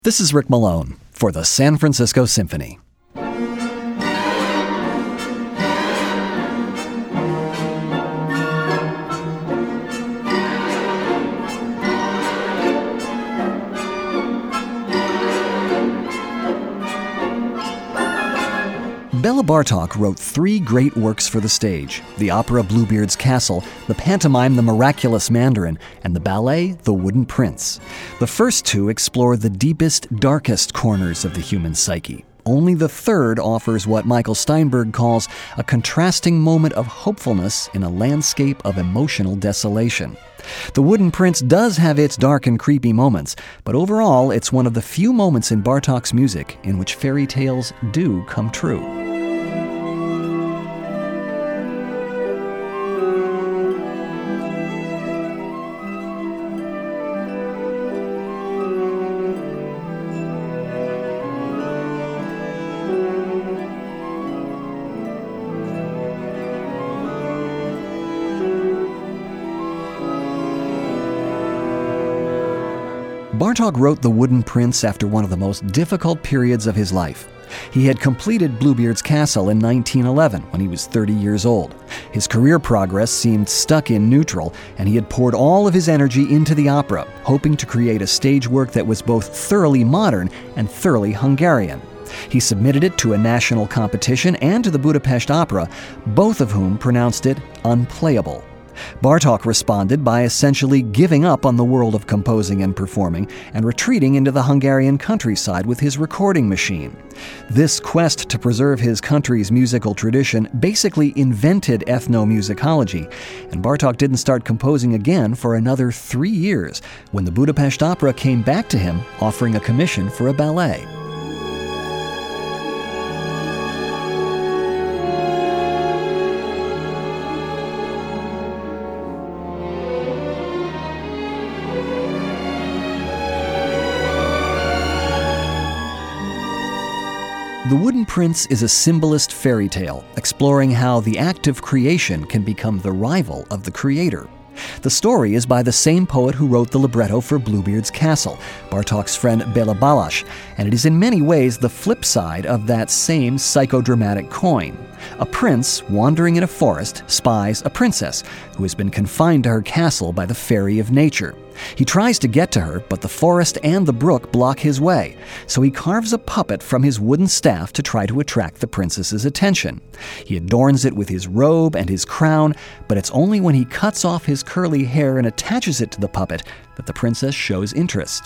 This is Rick Malone for the San Francisco Symphony. Bela Bartok wrote three great works for the stage: the opera Bluebeard's Castle, the pantomime The Miraculous Mandarin, and the ballet The Wooden Prince. The first two explore the deepest, darkest corners of the human psyche. Only the third offers what Michael Steinberg calls a contrasting moment of hopefulness in a landscape of emotional desolation. The Wooden Prince does have its dark and creepy moments, but overall it's one of the few moments in Bartok's music in which fairy tales do come true. Bartok wrote The Wooden Prince after one of the most difficult periods of his life. He had completed Bluebeard's Castle in 1911 when he was 30 years old. His career progress seemed stuck in neutral, and he had poured all of his energy into the opera, hoping to create a stage work that was both thoroughly modern and thoroughly Hungarian. He submitted it to a national competition and to the Budapest Opera, both of whom pronounced it unplayable. Bartok responded by essentially giving up on the world of composing and performing and retreating into the Hungarian countryside with his recording machine. This quest to preserve his country's musical tradition basically invented ethnomusicology, and Bartok didn't start composing again for another 3 years when the Budapest Opera came back to him offering a commission for a ballet. The Wooden Prince is a symbolist fairy tale, exploring how the act of creation can become the rival of the creator. The story is by the same poet who wrote the libretto for Bluebeard's Castle, Bartok's friend Bela Balázs, and it is in many ways the flip side of that same psychodramatic coin. A prince wandering in a forest spies a princess who has been confined to her castle by the fairy of nature. He tries to get to her, but the forest and the brook block his way, so he carves a puppet from his wooden staff to try to attract the princess's attention. He adorns it with his robe and his crown, but it's only when he cuts off his curly hair and attaches it to the puppet that the princess shows interest.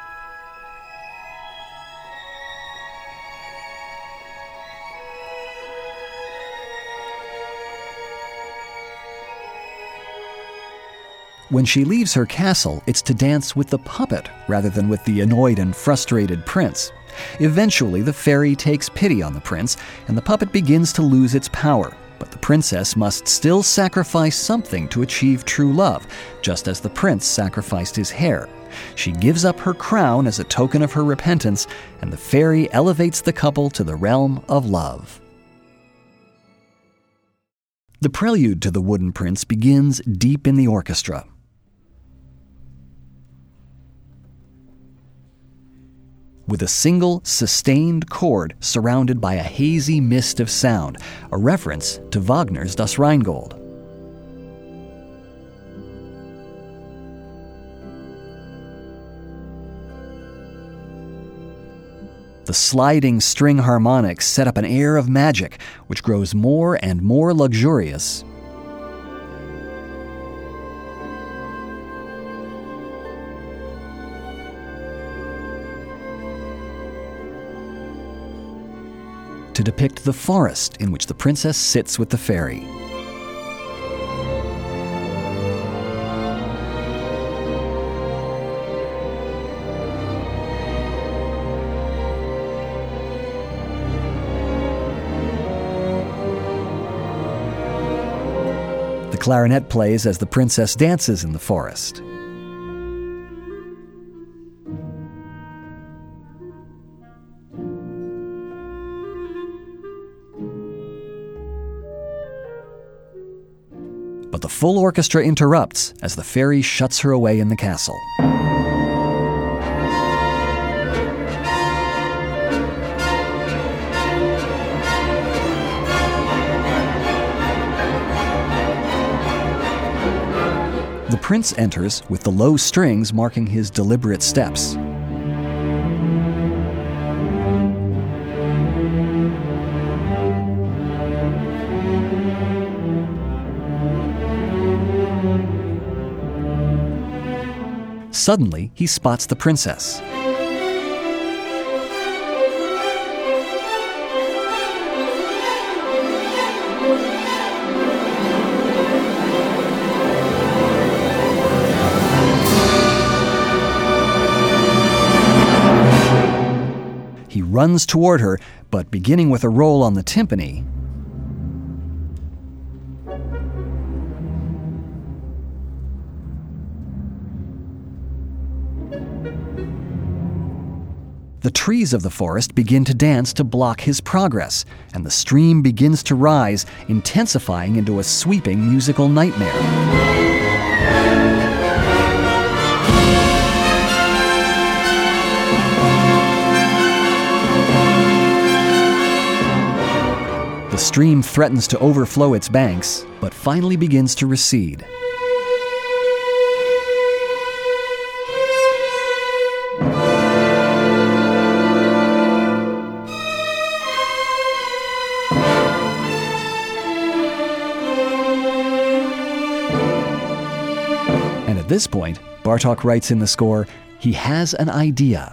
When she leaves her castle, it's to dance with the puppet rather than with the annoyed and frustrated prince. Eventually, the fairy takes pity on the prince, and the puppet begins to lose its power. But the princess must still sacrifice something to achieve true love, just as the prince sacrificed his hair. She gives up her crown as a token of her repentance, and the fairy elevates the couple to the realm of love. The prelude to The Wooden Prince begins deep in the orchestra. With a single, sustained chord surrounded by a hazy mist of sound, a reference to Wagner's Das Rheingold. The sliding string harmonics set up an air of magic, which grows more and more luxurious. To depict the forest in which the princess sits with the fairy. The clarinet plays as the princess dances in the forest. But the full orchestra interrupts as the fairy shuts her away in the castle. prince enters with the low strings marking his deliberate steps. Suddenly, he spots the princess. He runs toward her, but beginning with a roll on the timpani, the trees of the forest begin to dance to block his progress, and the stream begins to rise, intensifying into a sweeping musical nightmare. The stream threatens to overflow its banks, but finally begins to recede. And at this point, Bartók writes in the score, he has an idea.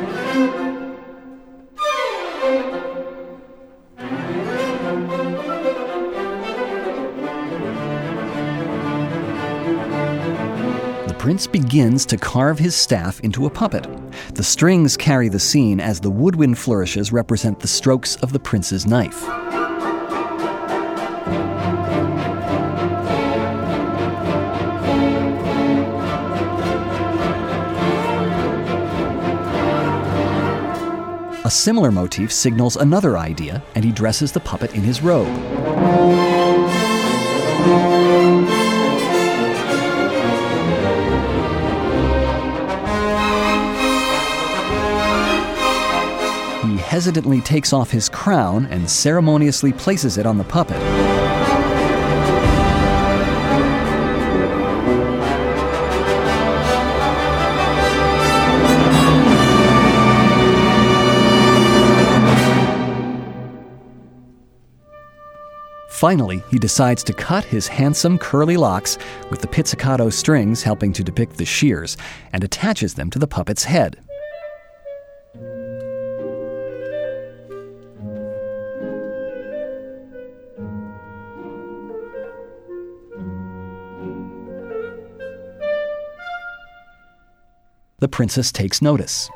The prince begins to carve his staff into a puppet. The strings carry the scene as the woodwind flourishes represent the strokes of the prince's knife. A similar motif signals another idea, and he dresses the puppet in his robe. He hesitantly takes off his crown and ceremoniously places it on the puppet. Finally, he decides to cut his handsome curly locks, with the pizzicato strings helping to depict the shears, and attaches them to the puppet's head. The princess takes notice.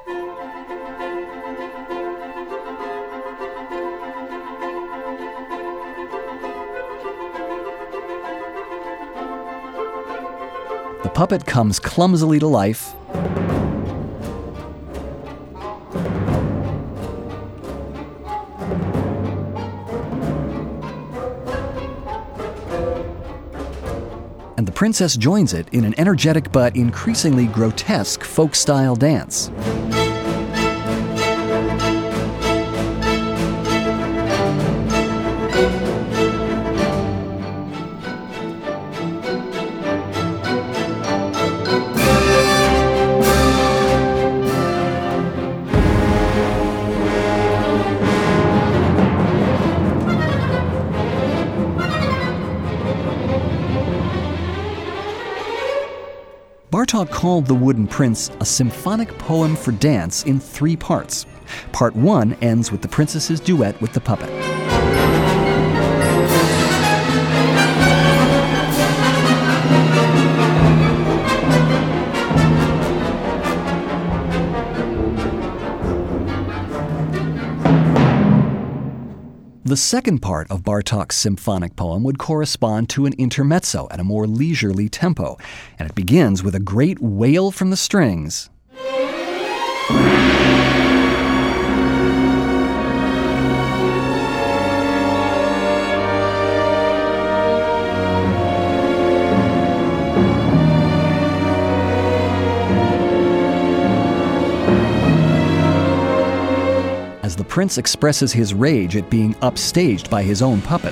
The puppet comes clumsily to life, and the princess joins it in an energetic but increasingly grotesque folk-style dance. Bartók called The Wooden Prince a symphonic poem for dance in 3 parts. Part 1 ends with the princess's duet with the puppet. The second part of Bartók's symphonic poem would correspond to an intermezzo at a more leisurely tempo, and it begins with a great wail from the strings. As the prince expresses his rage at being upstaged by his own puppet.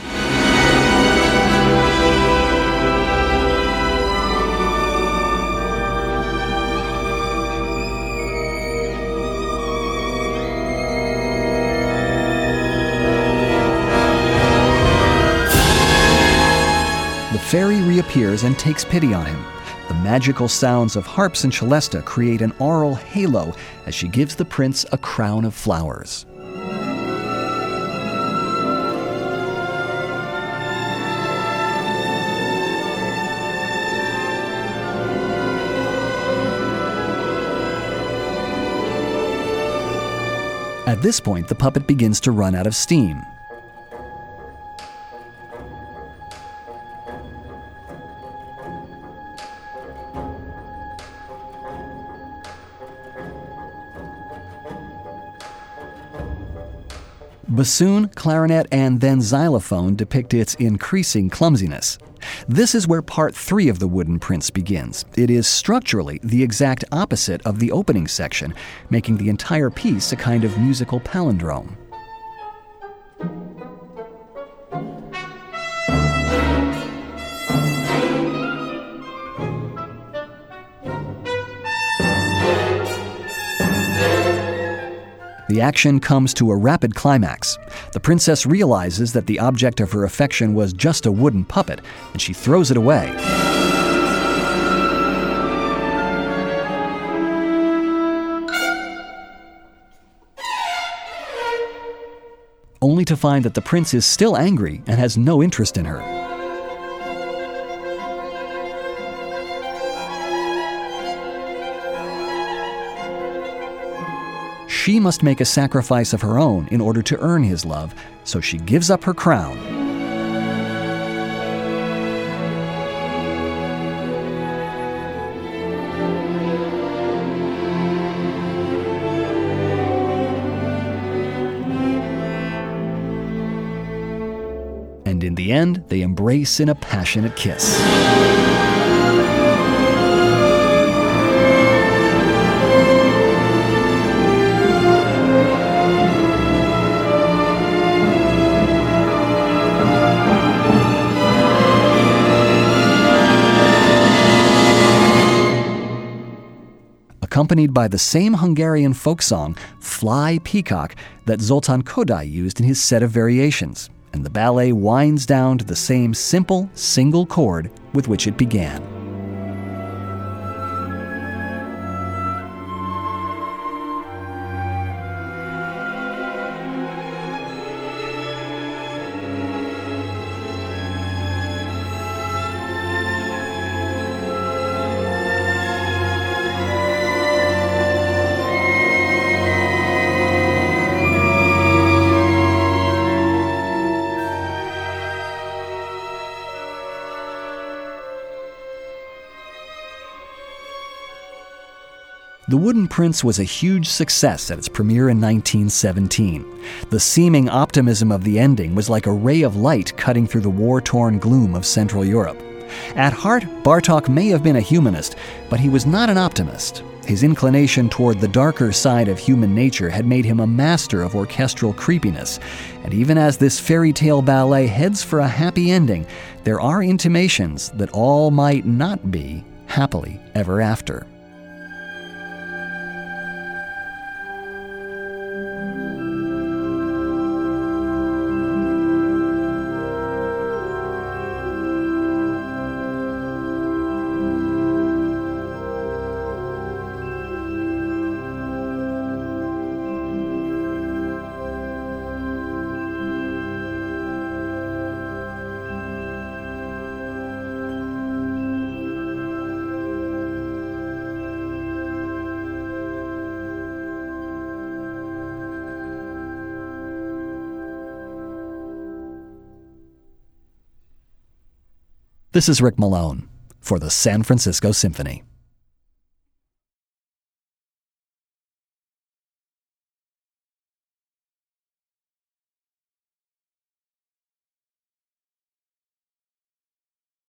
fairy reappears and takes pity on him. The magical sounds of harps and celesta create an aural halo as she gives the prince a crown of flowers. At this point, the puppet begins to run out of steam. Bassoon, clarinet, and then xylophone depict its increasing clumsiness. This is where part 3 of The Wooden Prince begins. It is structurally the exact opposite of the opening section, making the entire piece a kind of musical palindrome. The action comes to a rapid climax. The princess realizes that the object of her affection was just a wooden puppet, and she throws it away. Only to find that the prince is still angry and has no interest in her. She must make a sacrifice of her own in order to earn his love, so she gives up her crown. And in the end, they embrace in a passionate kiss. Accompanied by the same Hungarian folk song, Fly Peacock, that Zoltán Kodály used in his set of variations, and the ballet winds down to the same simple, single chord with which it began. The Wooden Prince was a huge success at its premiere in 1917. The seeming optimism of the ending was like a ray of light cutting through the war-torn gloom of Central Europe. At heart, Bartók may have been a humanist, but he was not an optimist. His inclination toward the darker side of human nature had made him a master of orchestral creepiness. And even as this fairy tale ballet heads for a happy ending, there are intimations that all might not be happily ever after. This is Rick Malone for the San Francisco Symphony.